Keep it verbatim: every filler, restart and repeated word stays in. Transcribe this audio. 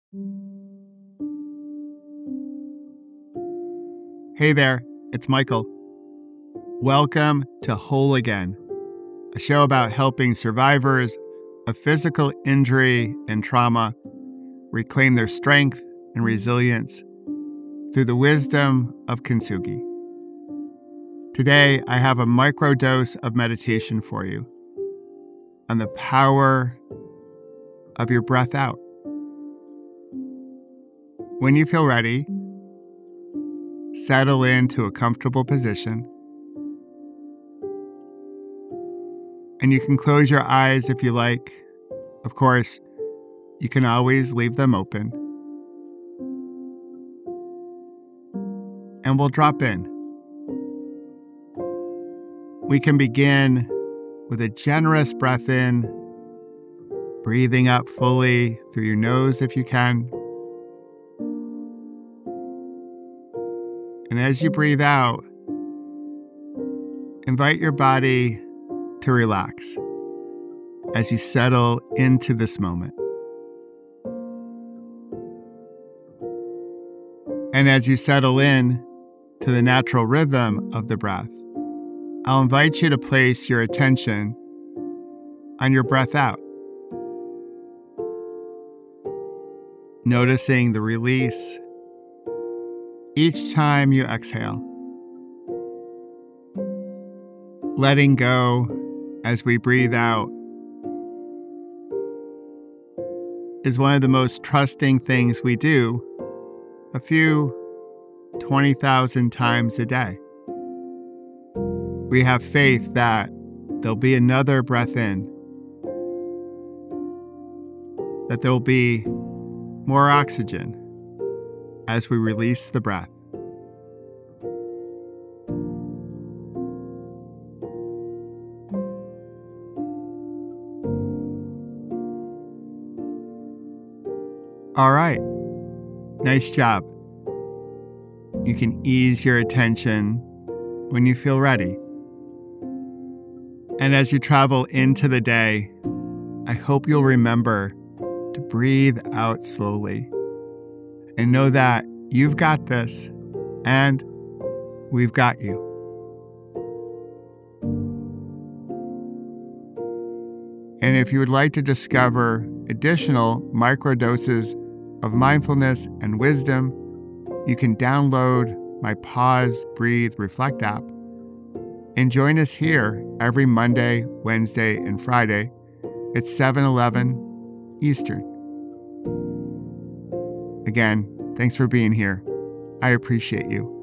Hey there, it's Michael. Welcome to Whole Again, a show about helping survivors of physical injury and trauma reclaim their strength and resilience through the wisdom of Kintsugi. Today, I have a microdose of meditation for you on the power of your breath out. When you feel ready, settle into a comfortable position, and you can close your eyes if you like. Of course, you can always leave them open. And we'll drop in. We can begin with a generous breath in, breathing up fully through your nose if you can. And as you breathe out, invite your body to relax as you settle into this moment. And as you settle in to the natural rhythm of the breath, I'll invite you to place your attention on your breath out, noticing the release each time you exhale, letting go as we breathe out is one of the most trusting things we do a few twenty thousand times a day. We have faith that there'll be another breath in, that there'll be more oxygen as we release the breath. All right, nice job. You can ease your attention when you feel ready. And as you travel into the day, I hope you'll remember to breathe out slowly and know that you've got this and we've got you. And if you would like to discover additional microdoses of mindfulness and wisdom, you can download my Pause, Breathe, Reflect app and join us here every Monday, Wednesday, and Friday at seven eleven Eastern. Again, thanks for being here. I appreciate you.